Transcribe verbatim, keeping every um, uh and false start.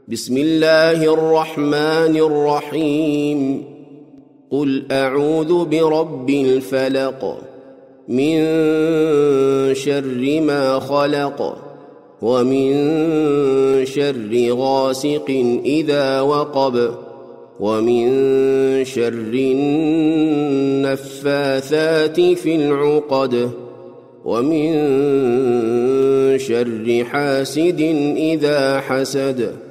بسم الله الرحمن الرحيم قل أعوذ برب الفلق من شر ما خلق ومن شر غاسق إذا وقب ومن شر النفاثات في العقد ومن شر حاسد إذا حسد